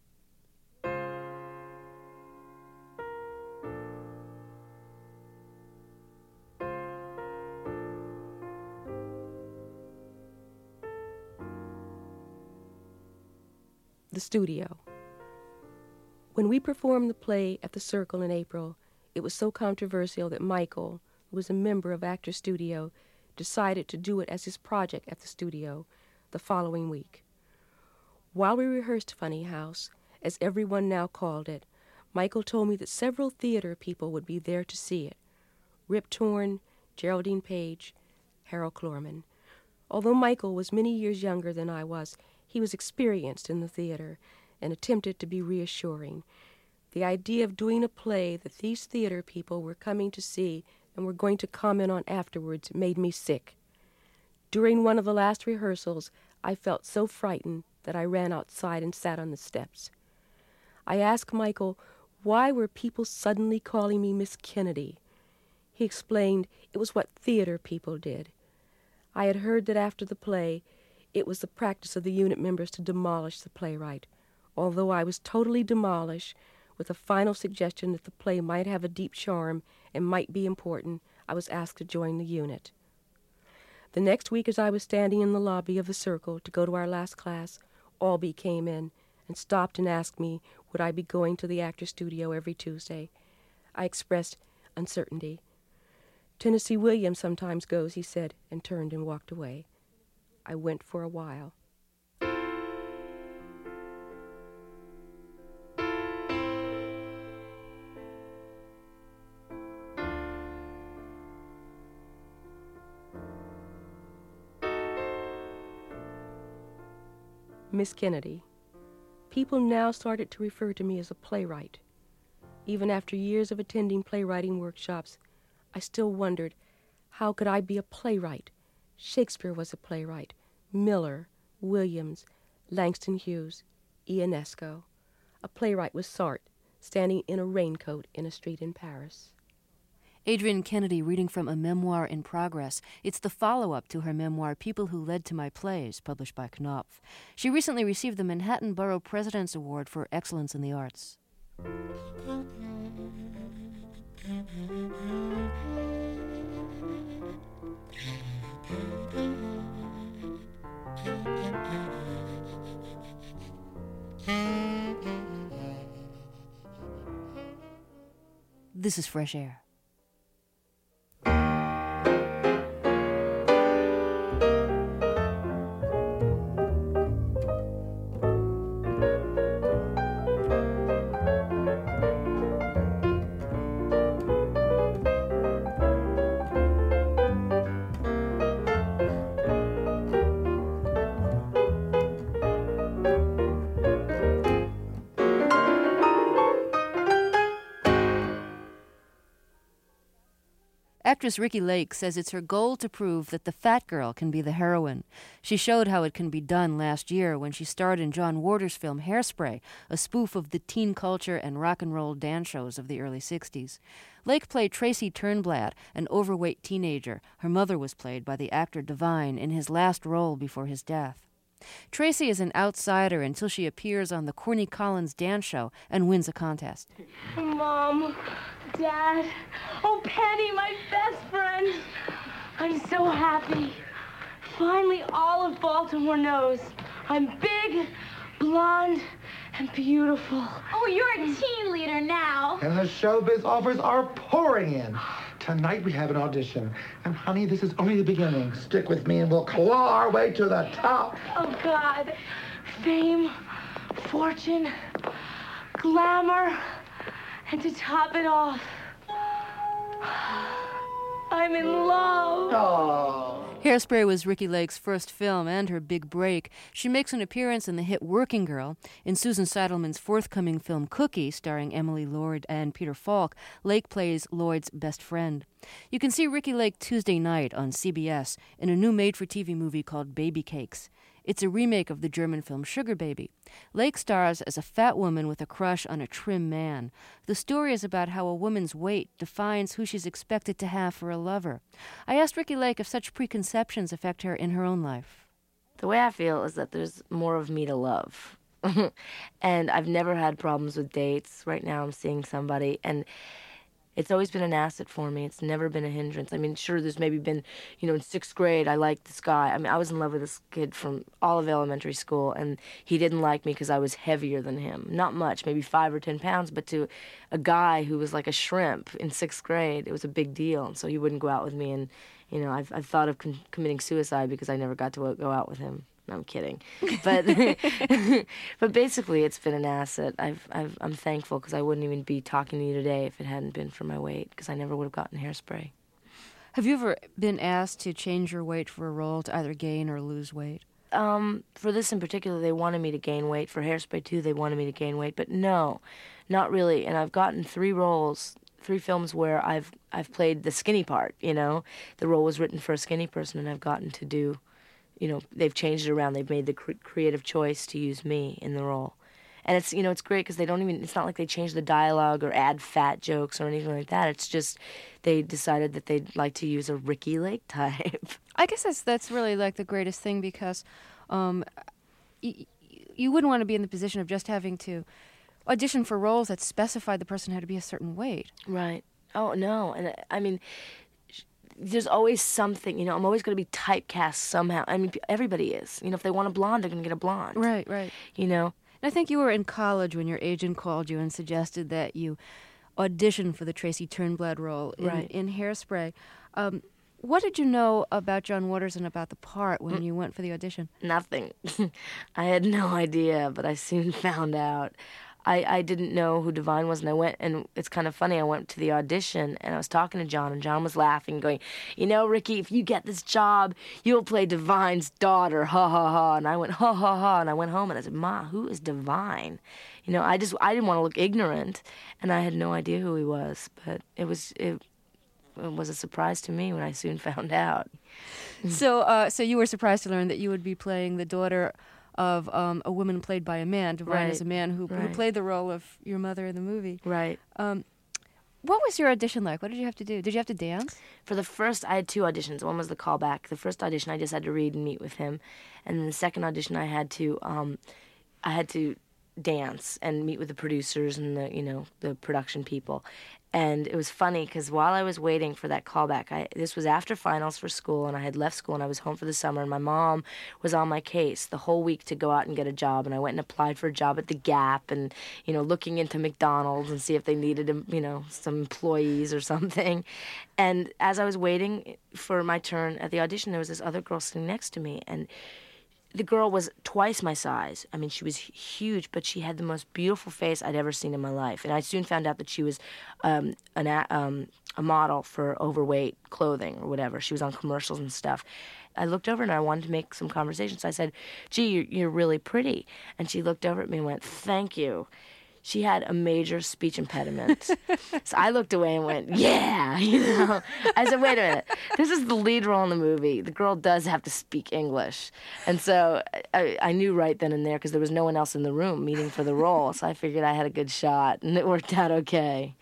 The studio. When we performed the play at the Circle in April, it was so controversial that Michael, who was a member of Actors Studio, decided to do it as his project at the studio the following week. While we rehearsed Funny House, as everyone now called it, Michael told me that several theater people would be there to see it. Rip Torn, Geraldine Page, Harold Klorman. Although Michael was many years younger than I was, he was experienced in the theater and attempted to be reassuring. The idea of doing a play that these theater people were coming to see and were going to comment on afterwards made me sick. During one of the last rehearsals, I felt so frightened that I ran outside and sat on the steps. I asked Michael, why were people suddenly calling me Miss Kennedy? He explained it was what theater people did. I had heard that after the play, it was the practice of the unit members to demolish the playwright. Although I was totally demolished, with a final suggestion that the play might have a deep charm and might be important, I was asked to join the unit. The next week, as I was standing in the lobby of the Circle to go to our last class, Albee came in and stopped and asked me would I be going to the Actors Studio every Tuesday. I expressed uncertainty. Tennessee Williams sometimes goes, he said, and turned and walked away. I went for a while. Miss Kennedy. People now started to refer to me as a playwright. Even after years of attending playwriting workshops, I still wondered, how could I be a playwright? Shakespeare was a playwright. Miller, Williams, Langston Hughes, Ionesco. A playwright was Sartre, standing in a raincoat in a street in Paris. Adrienne Kennedy reading from a memoir in progress. It's the follow-up to her memoir, People Who Led to My Plays, published by Knopf. She recently received the Manhattan Borough President's Award for Excellence in the Arts. This is Fresh Air. Actress Ricki Lake says it's her goal to prove that the fat girl can be the heroine. She showed how it can be done last year when she starred in John Waters' film Hairspray, a spoof of the teen culture and rock and roll dance shows of the early sixties. Lake played Tracy Turnblad, an overweight teenager. Her mother was played by the actor Divine in his last role before his death. Tracy is an outsider until she appears on the Corny Collins dance show and wins a contest. Mom, Dad, oh, Penny, my best friend. I'm so happy. Finally, all of Baltimore knows I'm big, blonde, and beautiful. Oh, you're a teen leader now. And the showbiz offers are pouring in. Tonight we have an audition. And honey, this is only the beginning. Stick with me and we'll claw our way to the top. Oh, God. Fame, fortune, glamour, and to top it off, I'm in love. Oh. Hairspray was Ricki Lake's first film and her big break. She makes an appearance in the hit Working Girl. In Susan Seidelman's forthcoming film Cookie, starring Emily Lord and Peter Falk, Lake plays Lloyd's best friend. You can see Ricki Lake Tuesday night on C B S in a new made-for-T V movie called Baby Cakes. It's a remake of the German film Sugar Baby. Lake stars as a fat woman with a crush on a trim man. The story is about how a woman's weight defines who she's expected to have for a lover. I asked Ricki Lake if such preconceptions affect her in her own life. The way I feel is that there's more of me to love. And I've never had problems with dates. Right now I'm seeing somebody, and it's always been an asset for me. It's never been a hindrance. I mean, sure, there's maybe been, you know, in sixth grade, I liked this guy. I mean, I was in love with this kid from all of elementary school, and he didn't like me because I was heavier than him. Not much, maybe five or ten pounds, but to a guy who was like a shrimp in sixth grade, it was a big deal. And so he wouldn't go out with me, and, you know, I've, I've thought of com- committing suicide because I never got to go out with him. No, I'm kidding, but but basically it's been an asset. I've, I've I'm thankful because I wouldn't even be talking to you today if it hadn't been for my weight, because I never would have gotten Hairspray. Have you ever been asked to change your weight for a role to either gain or lose weight? Um, for this in particular, they wanted me to gain weight. For Hairspray two, they wanted me to gain weight, but no, not really. And I've gotten three roles, three films where I've I've played the skinny part. You know, the role was written for a skinny person, and I've gotten to do, you know, they've changed it around. They've made the cre- creative choice to use me in the role. And it's, you know, it's great because they don't even, it's not like they change the dialogue or add fat jokes or anything like that. It's just they decided that they'd like to use a Ricki Lake type. I guess that's that's really like the greatest thing because um, y- you wouldn't want to be in the position of just having to audition for roles that specified the person had to be a certain weight. Right. Oh, no. And I mean, there's always something, you know, I'm always going to be typecast somehow. I mean, everybody is. You know, if they want a blonde, they're going to get a blonde. Right, right. You know? I think you were in college when your agent called you and suggested that you audition for the Tracy Turnblad role in, right. in Hairspray. Um, what did you know about John Waters and about the part when mm. you went for the audition? Nothing. I had no idea, but I soon found out. I, I didn't know who Divine was, and I went, and it's kind of funny, I went to the audition, and I was talking to John, and John was laughing, going, you know, Ricki, if you get this job, you'll play Divine's daughter, ha, ha, ha, and I went, ha, ha, ha, and I went home, and I said, Ma, who is Divine? You know, I just, I didn't want to look ignorant, and I had no idea who he was, but it was, it, it was a surprise to me when I soon found out. So, uh, so you were surprised to learn that you would be playing the daughter of um, a woman played by a man. Divine right. is a man who, right. who played the role of your mother in the movie. Right. Um, what was your audition like? What did you have to do? Did you have to dance? For the first, I had two auditions. One was the callback. The first audition, I just had to read and meet with him, and then the second audition, I had to, um, I had to dance and meet with the producers and the, you know, the production people. And it was funny because while I was waiting for that callback, I, this was after finals for school, and I had left school, and I was home for the summer, and my mom was on my case the whole week to go out and get a job, and I went and applied for a job at the Gap and, you know, looking into McDonald's and see if they needed, you know, some employees or something. And as I was waiting for my turn at the audition, there was this other girl sitting next to me, and the girl was twice my size. I mean, she was huge, but she had the most beautiful face I'd ever seen in my life. And I soon found out that she was um, an a, um, a model for overweight clothing or whatever. She was on commercials and stuff. I looked over and I wanted to make some conversation. So I said, gee, you're, you're really pretty. And she looked over at me and went, thank you. She had a major speech impediment. So I looked away and went, yeah, you know. I said, wait a minute. This is the lead role in the movie. The girl does have to speak English. And so I, I knew right then and there because there was no one else in the room meeting for the role. So I figured I had a good shot, and it worked out okay.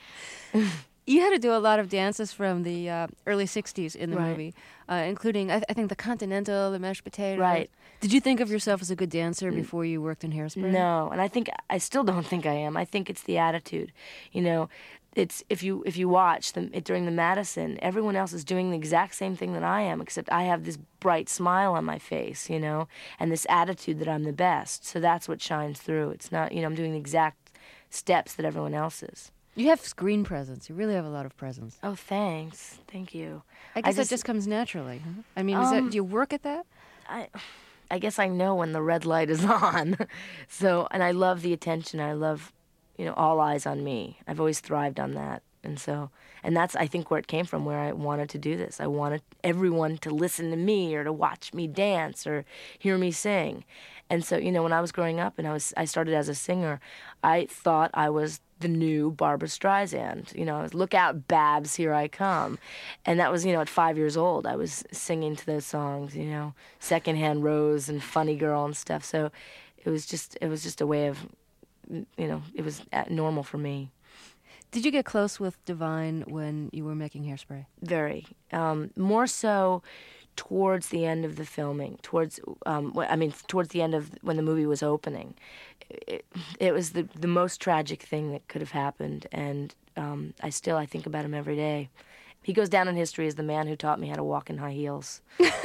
You had to do a lot of dances from the uh, early sixties in the right. movie, uh, including, I, th- I think, the Continental, the mashed potato. Right. Did you think of yourself as a good dancer before you worked in Hairspray? No, and I think, I still don't think I am. I think it's the attitude. You know, it's if you if you watch the, it during the Madison, everyone else is doing the exact same thing that I am, except I have this bright smile on my face, you know, and this attitude that I'm the best. So that's what shines through. It's not, you know, I'm doing the exact steps that everyone else is. You have screen presence. You really have a lot of presence. Oh, thanks. Thank you. I guess I just, that just comes naturally. Huh? I mean, is um, that, do you work at that? I, I guess I know when the red light is on. So, and I love the attention. I love, you know, all eyes on me. I've always thrived on that. And so, and that's, I think, where it came from, where I wanted to do this. I wanted everyone to listen to me or to watch me dance or hear me sing. And so, you know, when I was growing up and I was, I started as a singer, I thought I was the new Barbra Streisand. You know, I was, look out, Babs, here I come. And that was, you know, at five years old, I was singing to those songs, you know, Secondhand Rose and Funny Girl and stuff. So it was just, it was just a way of, you know, it was normal for me. Did you get close with Divine when you were making Hairspray? Very. Um, more so towards the end of the filming, towards, um, I mean, towards the end of when the movie was opening. It, it was the, the most tragic thing that could have happened, and um, I still, I think about him every day. He goes down in history as the man who taught me how to walk in high heels.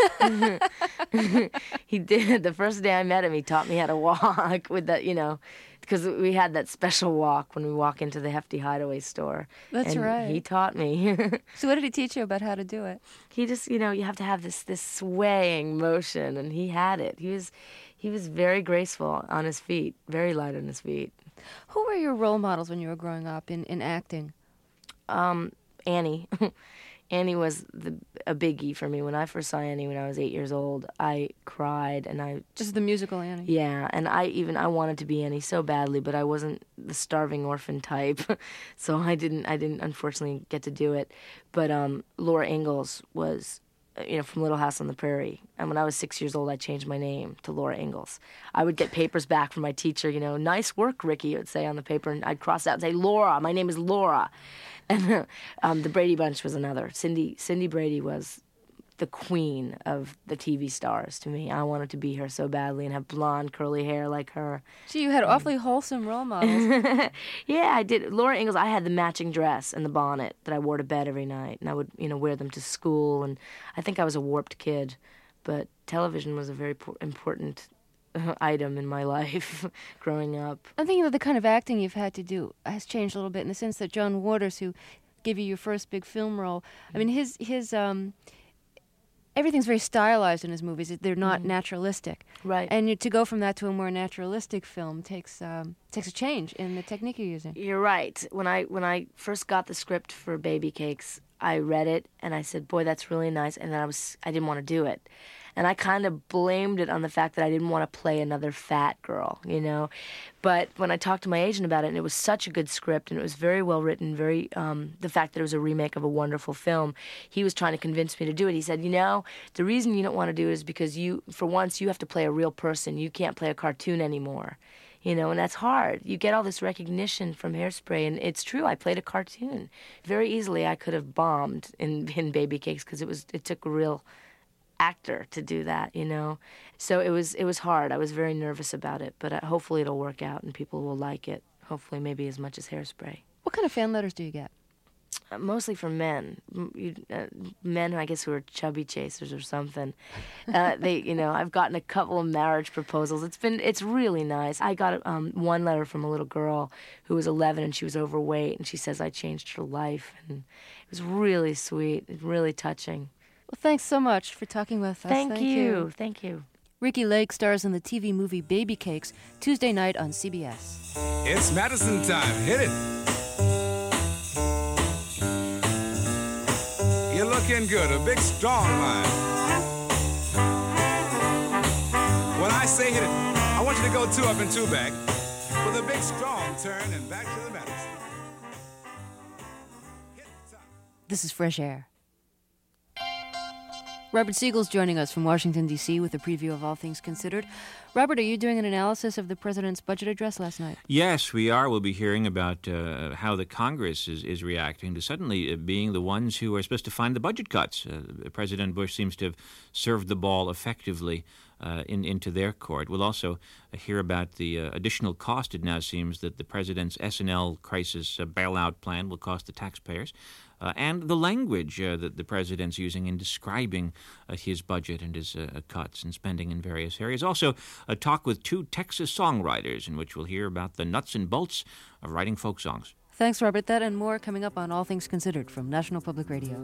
He did. The first day I met him, he taught me how to walk with that, you know, because we had that special walk when we walk into the Hefty Hideaway store. That's and right. He taught me. So what did he teach you about how to do it? He just, you know, you have to have this this swaying motion, and he had it. He was, he was very graceful on his feet, very light on his feet. Who were your role models when you were growing up in, in acting? Um, Annie. Annie was the, a biggie for me. When I first saw Annie when I was eight years old, I cried, and I This is the musical Annie. Yeah, and I even I wanted to be Annie so badly, but I wasn't the starving orphan type, so I didn't I didn't unfortunately get to do it. But um, Laura Ingalls was, you know, from Little House on the Prairie, and when I was six years old, I changed my name to Laura Ingalls. I would get papers back from my teacher, you know, nice work, Ricky, it would say on the paper, and I'd cross out and say, Laura, my name is Laura. And um, the Brady Bunch was another. Cindy Cindy Brady was the queen of the T V stars to me. I wanted to be her so badly and have blonde, curly hair like her. So you had awfully wholesome role models. Yeah, I did. Laura Ingalls, I had the matching dress and the bonnet that I wore to bed every night, and I would, you know, wear them to school. And I think I was a warped kid, but television was a very po- important item in my life growing up. I'm thinking that the kind of acting you've had to do has changed a little bit in the sense that John Waters, who gave you your first big film role, I mean, his his um, everything's very stylized in his movies. They're not mm-hmm. naturalistic, right? And you, to go from that to a more naturalistic film takes um, takes a change in the technique you're using. You're right. When I when I first got the script for Baby Cakes, I read it and I said, "Boy, that's really nice." And then I was I didn't want to do it. And I kind of blamed it on the fact that I didn't want to play another fat girl, you know. But when I talked to my agent about it, and it was such a good script, and it was very well written, very um, the fact that it was a remake of a wonderful film, he was trying to convince me to do it. He said, you know, the reason you don't want to do it is because you, for once, you have to play a real person. You can't play a cartoon anymore. You know, and that's hard. You get all this recognition from Hairspray, and it's true. I played a cartoon. Very easily, I could have bombed in, in Baby Cakes because it was it took a real actor to do that, you know. So it was it was hard. I was very nervous about it, but uh, hopefully it'll work out and people will like it. Hopefully, maybe as much as Hairspray. What kind of fan letters do you get? Uh, mostly from men, you, uh, men I guess who are chubby chasers or something. Uh, they, you know, I've gotten a couple of marriage proposals. It's been, it's really nice. I got um, one letter from a little girl who was eleven and she was overweight, and she says I changed her life, and it was really sweet, really touching. Well, thanks so much for talking with us. Thank, Thank you. you. Thank you. Ricki Lake stars in the T V movie Baby Cakes, Tuesday night on C B S. It's Madison time. Hit it. You're looking good. A big, strong line. When I say hit it, I want you to go two up and two back with a big, strong turn and back to the Madison. This is Fresh Air. Robert Siegel's joining us from Washington, D C with a preview of All Things Considered. Robert, are you doing an analysis of the president's budget address last night? Yes, we are. We'll be hearing about uh, how the Congress is, is reacting to suddenly uh, being the ones who are supposed to find the budget cuts. Uh, President Bush seems to have served the ball effectively uh, in, into their court. We'll also uh, hear about the uh, additional cost, it now seems, that the president's S and L crisis uh, bailout plan will cost the taxpayers. Uh, and the language uh, that the president's using in describing uh, his budget and his uh, cuts and spending in various areas. Also, a talk with two Texas songwriters in which we'll hear about the nuts and bolts of writing folk songs. Thanks, Robert. That and more coming up on All Things Considered from National Public Radio.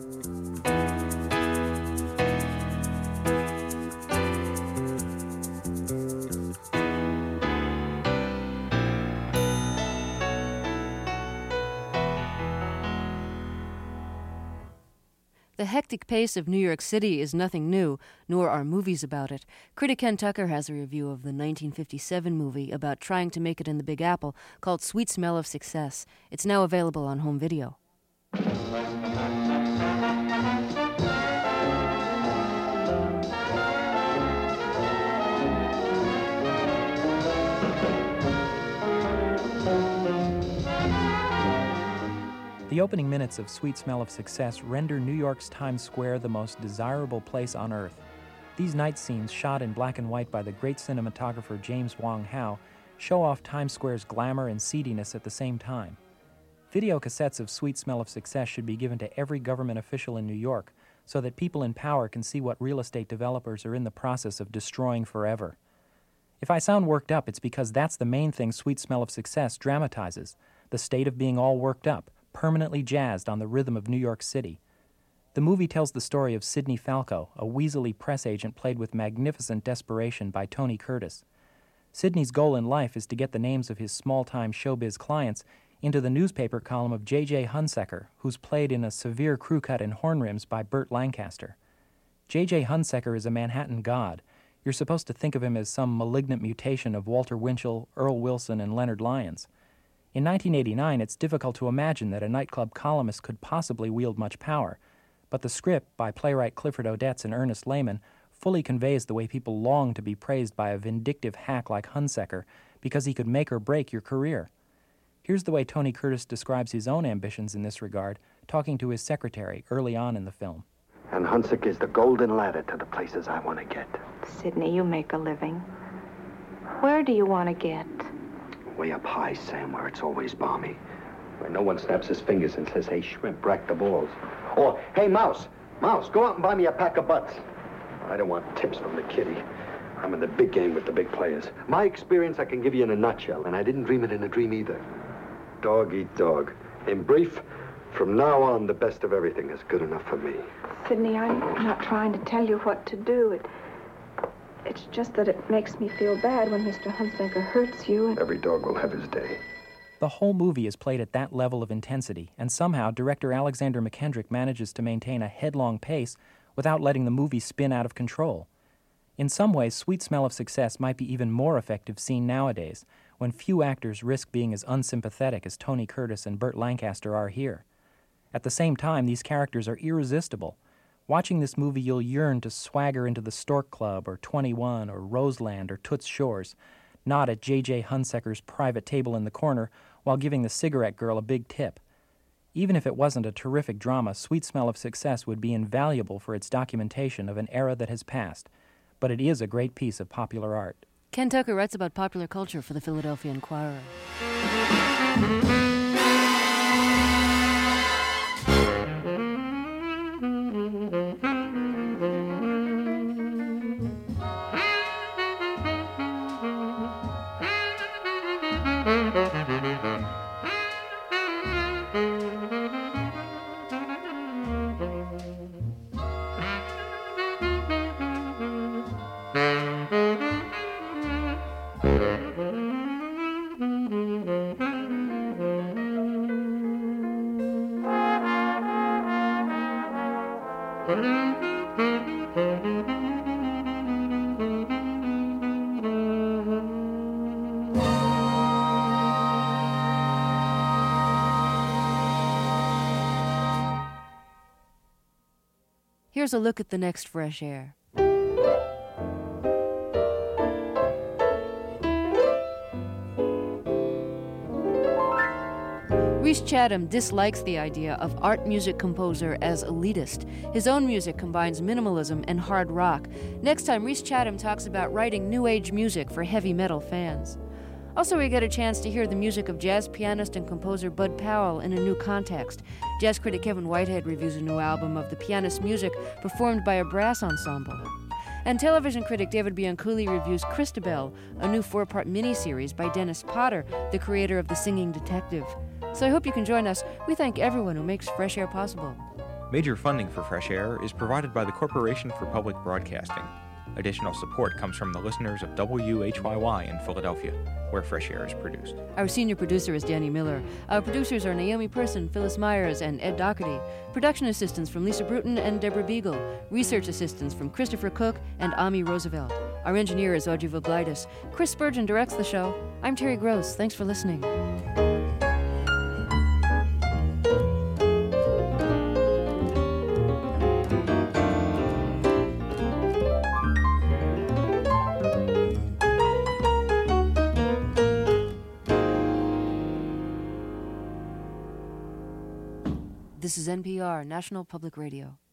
The hectic pace of New York City is nothing new, nor are movies about it. Critic Ken Tucker has a review of the nineteen fifty-seven movie about trying to make it in the Big Apple called Sweet Smell of Success. It's now available on home video. The opening minutes of Sweet Smell of Success render New York's Times Square the most desirable place on earth. These night scenes, shot in black and white by the great cinematographer James Wong Howe, show off Times Square's glamour and seediness at the same time. Video cassettes of Sweet Smell of Success should be given to every government official in New York so that people in power can see what real estate developers are in the process of destroying forever. If I sound worked up, it's because that's the main thing Sweet Smell of Success dramatizes, the state of being all worked up, permanently jazzed on the rhythm of New York City. The movie tells the story of Sidney Falco, a weaselly press agent played with magnificent desperation by Tony Curtis. Sidney's goal in life is to get the names of his small-time showbiz clients into the newspaper column of J J Hunsaker, who's played in a severe crew cut in Horn Rims by Burt Lancaster. J J Hunsaker is a Manhattan god. You're supposed to think of him as some malignant mutation of Walter Winchell, Earl Wilson, and Leonard Lyons. In nineteen eighty-nine, it's difficult to imagine that a nightclub columnist could possibly wield much power, but the script, by playwright Clifford Odets and Ernest Lehman, fully conveys the way people long to be praised by a vindictive hack like Hunsaker because he could make or break your career. Here's the way Tony Curtis describes his own ambitions in this regard, talking to his secretary early on in the film. And Hunsaker is the golden ladder to the places I want to get. Sidney, you make a living. Where do you want to get? Way up high, Sam, where it's always balmy. Where no one snaps his fingers and says, hey, shrimp, rack the balls. Or, hey, Mouse, Mouse, go out and buy me a pack of butts. I don't want tips from the kitty. I'm in the big game with the big players. My experience I can give you in a nutshell, and I didn't dream it in a dream either. Dog eat dog. In brief, from now on, the best of everything is good enough for me. Sidney, I'm not trying to tell you what to do. It, it's just that it makes me feel bad when Mister Hunsaker hurts you. And... Every dog will have his day. The whole movie is played at that level of intensity, and somehow director Alexander McKendrick manages to maintain a headlong pace without letting the movie spin out of control. In some ways, Sweet Smell of Success might be even more effective seen nowadays, when few actors risk being as unsympathetic as Tony Curtis and Burt Lancaster are here. At the same time, these characters are irresistible. Watching this movie, you'll yearn to swagger into the Stork Club or twenty-one or Roseland or Toots Shores, not at J J Hunsaker's private table in the corner while giving the cigarette girl a big tip. Even if it wasn't a terrific drama, Sweet Smell of Success would be invaluable for its documentation of an era that has passed. But it is a great piece of popular art. Ken Tucker writes about popular culture for the Philadelphia Inquirer. Here's a look at the next Fresh Air. Rhys Chatham dislikes the idea of art music composer as elitist. His own music combines minimalism and hard rock. Next time, Rhys Chatham talks about writing new age music for heavy metal fans. Also, we get a chance to hear the music of jazz pianist and composer Bud Powell in a new context. Jazz critic Kevin Whitehead reviews a new album of the pianist's music performed by a brass ensemble. And television critic David Bianculli reviews Christabel, a new four-part miniseries by Dennis Potter, the creator of The Singing Detective. So I hope you can join us. We thank everyone who makes Fresh Air possible. Major funding for Fresh Air is provided by the Corporation for Public Broadcasting. Additional support comes from the listeners of W H Y Y in Philadelphia, where Fresh Air is produced. Our senior producer is Danny Miller. Our producers are Naomi Person, Phyllis Myers, and Ed Doherty. Production assistants from Lisa Bruton and Deborah Beagle. Research assistants from Christopher Cook and Ami Roosevelt. Our engineer is Audrey Voblaitis. Chris Spurgeon directs the show. I'm Terry Gross. Thanks for listening. This is N P R, National Public Radio.